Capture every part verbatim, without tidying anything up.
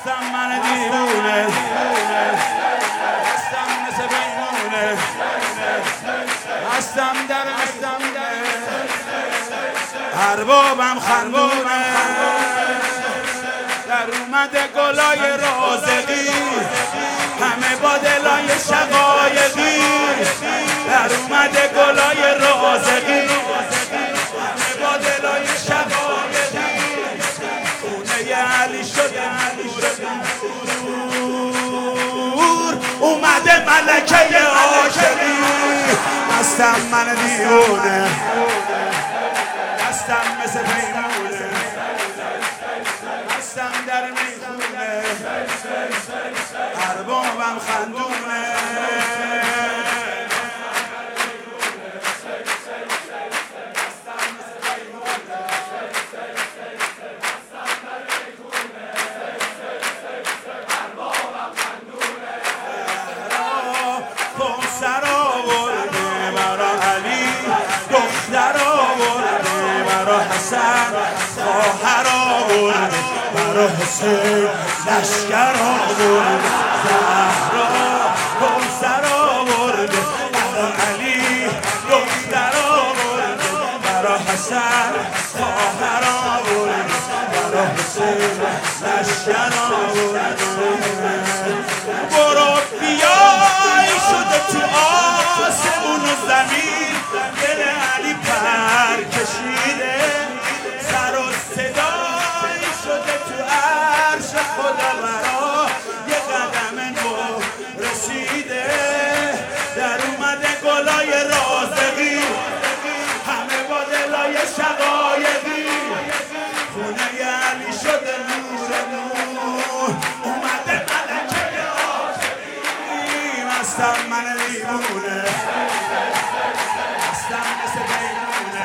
هستم من دیوونه، هستم مثل بیمونه، هستم در هستم در اربابم خندونه، در اومده گلای رازقی همه با دلای شقایقی، در اومده گلای رازقی همه با دلای شقایقی، خونه علی شده نور، اومده ملکه عاشقی، هستم من دیوونه، هستم مثل پیمونه، هستم در میخونه، اربابم خندونه، سر آورده برا علی، دختر آورده برا حسن، خواهر آورده برا حسین، لشکر آورده زهرا، سر آورده برا علی، دختر آورده برا حسن، خواهر آورده برا حسین، لشکر آورده. برو بیای شده تو آسمون و زمین، دل علی پر کشیده، سر و صدای شده تو عرش خدا برا یه قدم نو رسیده، در اومده گلای رازقی همه با دلای شقایقی، خونه علی شده نور نور، اومده ملکه هستم من دیوونه، هستم مثل بیمونه،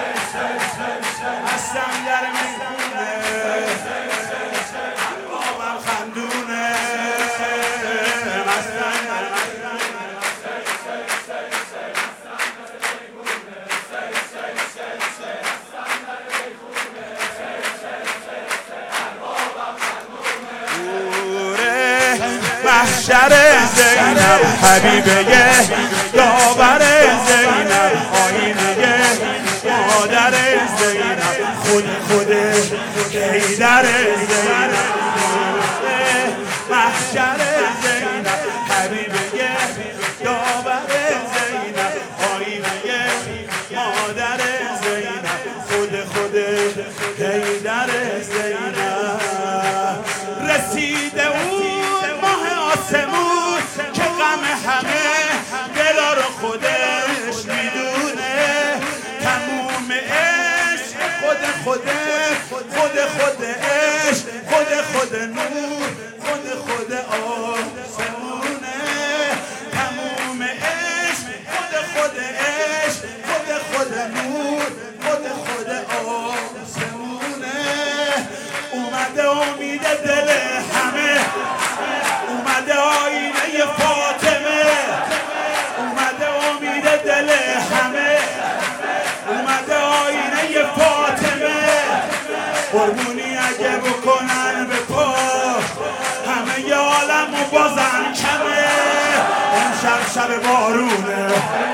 هستم در میخونه، اربابم خندونه، هستم در محشر زینب حبیبه، داور زینب آینه، مادر زینب خود خود حیدر زینب، محشر زینب حبیبه، داور زینب آینه، مادر زینب خود خود حیدر زینب، رسیده اون آسمون که غم همه دلا رو خودش میدونه، تموم عشق خود خوده، خود خود عشق خود خود نور، خود خود آسمونه، تموم عشق خود خود عشق خود خود نور، خود خود آسمونه، اومده امید دل همه، اومده آینه فاطمه، اومده امید دل همه، اومده آینه فاطمه، قربونی اگه بکنن به پا همه ی عالم و بازن کمه، امشب شب بارونه،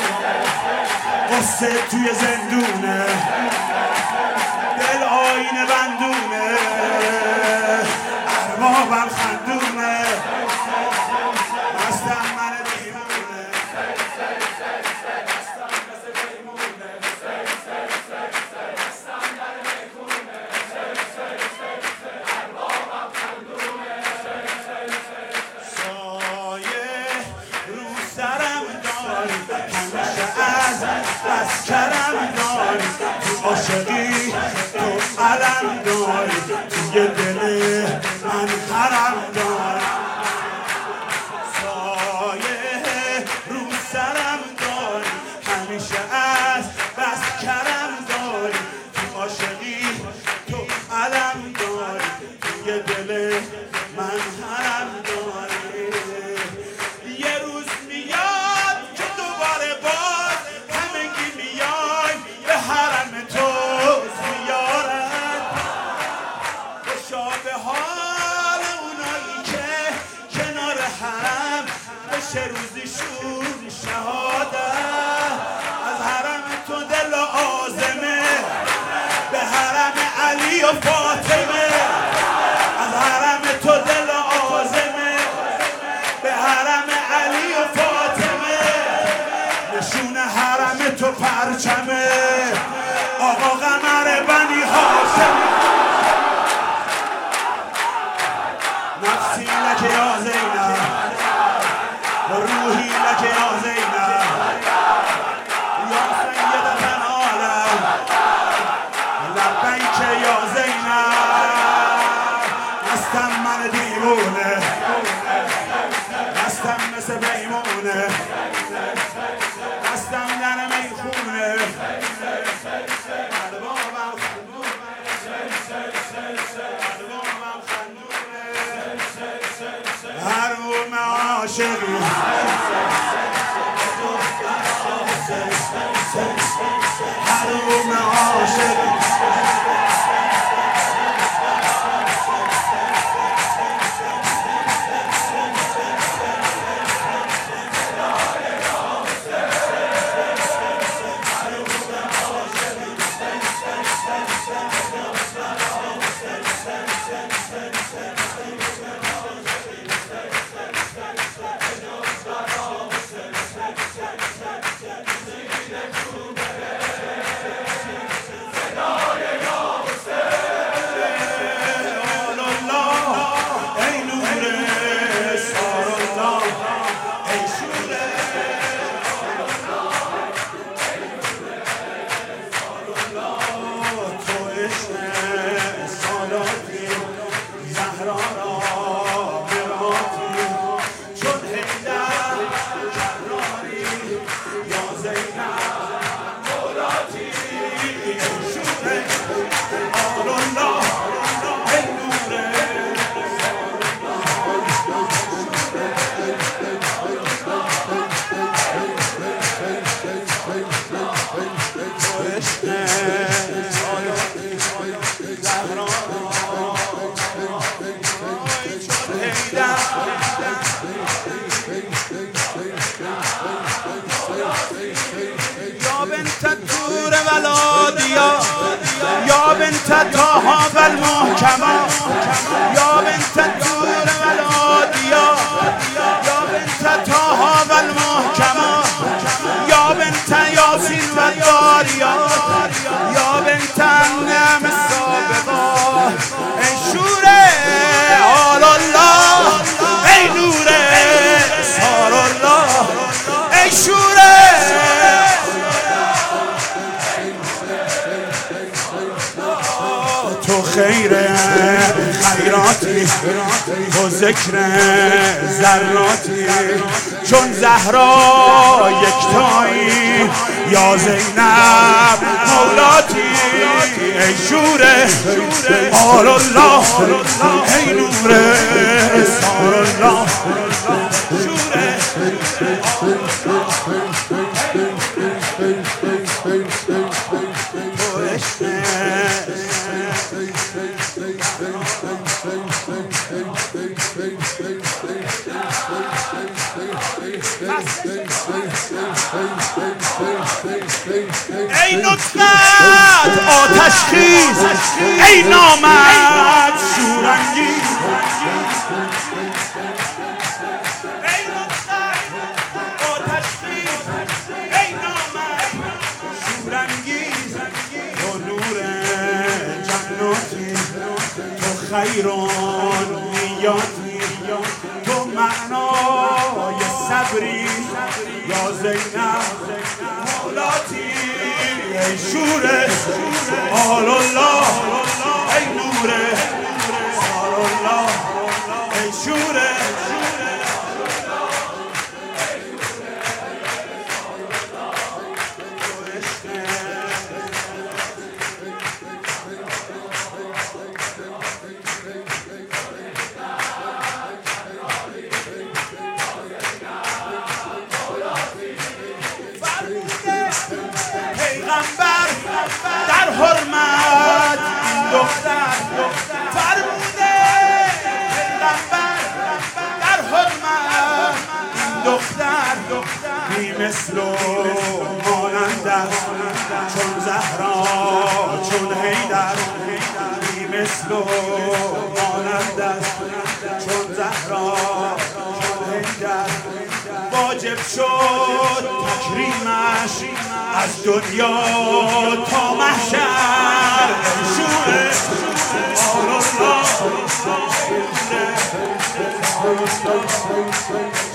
قصه توی زندونه، دل آینه بندونه، اربابم خندونه، هستم من دیوونه، هستم مثل بیمونه، هستم در میخونه، اربابم خندونه، سایه رو سرم داری، همیشه از بس کرم داری، تو عاشقی تو علم داری، توی دل من حرم داری، سایه رو سرم داری، همیشه از بس کرم داری، تو عاشقی تو علم داری، توی دل من حرم داری، یه روز میاد که دوباره باز همگی میای به حرم تو زیارت، خوشا به حال اونایی نفسی لک یا زینب روحی لک یا زینب یا سیدة العالم لبیک یا زینب هستم من دیوونه هستم مثل بیمونه هستم در میخونه قلبامم هر روم عاشقی هر روم عاشقی یا بنت طه والمحکما یا بنت طور والعادیا یا بنت طه والمحکما یا بنت یاسین والداریا یا بنت النعم السابقا ای شوره آل الله ای نوره سار الله ای شوره تو خیر خیراتی تو ذکر ذراتی چون زهرا یکتایی یا زینب مولاتی ای شوره آل الله ای نوره سار الله شوره ای نطفت آتش خیز ای نامرد شورانگیز ای نطفت آتش خیز ای نامرد شورانگیز تو نور جناتی تو خیران نیاتی تو معنای صبری یا زینب مولاتی ای شوره آل الله ای نوره سار الله ای شوره پیغمبر در حرمت این دختر فرموده پیغمبر در حرمت این دختر بی مثل و مانند است چون زهرا چون حیدر بی مثل و مانند است چون زهرا چون حیدر واجب شد تکریمش از دنیا تا محشر ای شوره آل الله stay, stay, stay, stay.